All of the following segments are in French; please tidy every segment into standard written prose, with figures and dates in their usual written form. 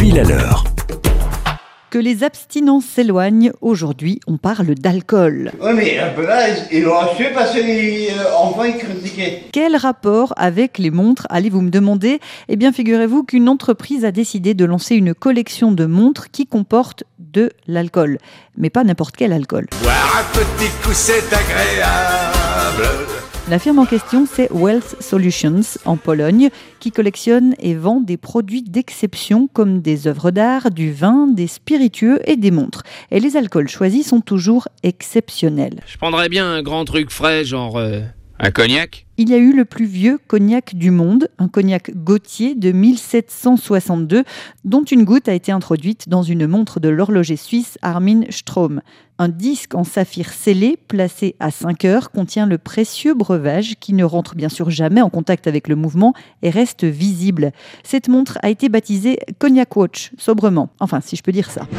Pile à l'heure. Que les abstinents s'éloignent, aujourd'hui on parle d'alcool. Oui, mais un peu là, ils l'ont acheté parce qu'enfin ils critiquaient. Quel rapport avec les montres, allez-vous me demander? Eh bien figurez-vous qu'une entreprise a décidé de lancer une collection de montres qui comporte de l'alcool. Mais pas n'importe quel alcool. Boire un petit coup, c'est agréable. La firme en question, c'est Wealth Solutions, en Pologne, qui collectionne et vend des produits d'exception comme des œuvres d'art, du vin, des spiritueux et des montres. Et les alcools choisis sont toujours exceptionnels. Je prendrais bien un grand truc frais, genre un cognac. Il y a eu le plus vieux cognac du monde, un cognac Gautier de 1762, dont une goutte a été introduite dans une montre de l'horloger suisse Armin Strohm. Un disque en saphir scellé, placé à 5 heures, contient le précieux breuvage qui ne rentre bien sûr jamais en contact avec le mouvement et reste visible. Cette montre a été baptisée Cognac Watch, sobrement. Enfin, si je peux dire ça.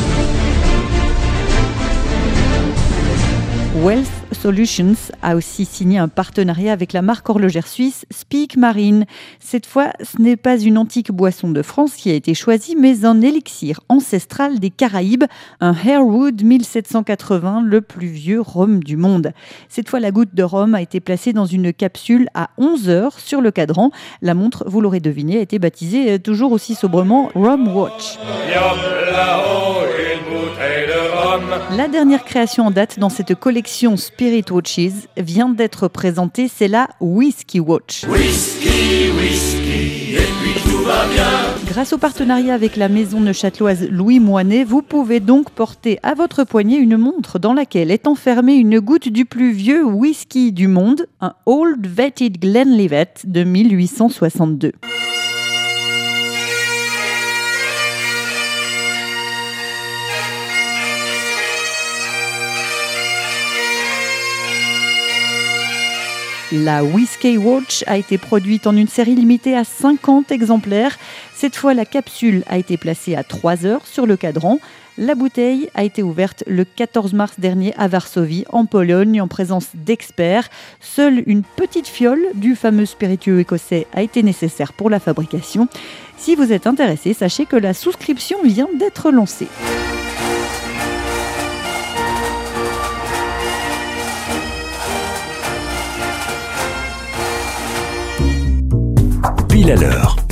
Wealth Solutions a aussi signé un partenariat avec la marque horlogère suisse Speak Marine. Cette fois, ce n'est pas une antique boisson de France qui a été choisie, mais un élixir ancestral des Caraïbes, un Harewood 1780, le plus vieux rhum du monde. Cette fois, la goutte de rhum a été placée dans une capsule à 11 heures sur le cadran. La montre, vous l'aurez deviné, a été baptisée toujours aussi sobrement Rum Watch. La dernière création en date dans cette collection Spirit Watches vient d'être présentée, c'est la Whisky Watch. Whisky, whisky, et puis tout va bien. Grâce au partenariat avec la maison neuchâteloise Louis Moinet, vous pouvez donc porter à votre poignet une montre dans laquelle est enfermée une goutte du plus vieux whisky du monde, un Old Vetted Glenlivet de 1862. La Whisky Watch a été produite en une série limitée à 50 exemplaires. Cette fois, la capsule a été placée à 3 heures sur le cadran. La bouteille a été ouverte le 14 mars dernier à Varsovie, en Pologne, en présence d'experts. Seule une petite fiole du fameux spiritueux écossais a été nécessaire pour la fabrication. Si vous êtes intéressé, sachez que la souscription vient d'être lancée. Pile à l'heure.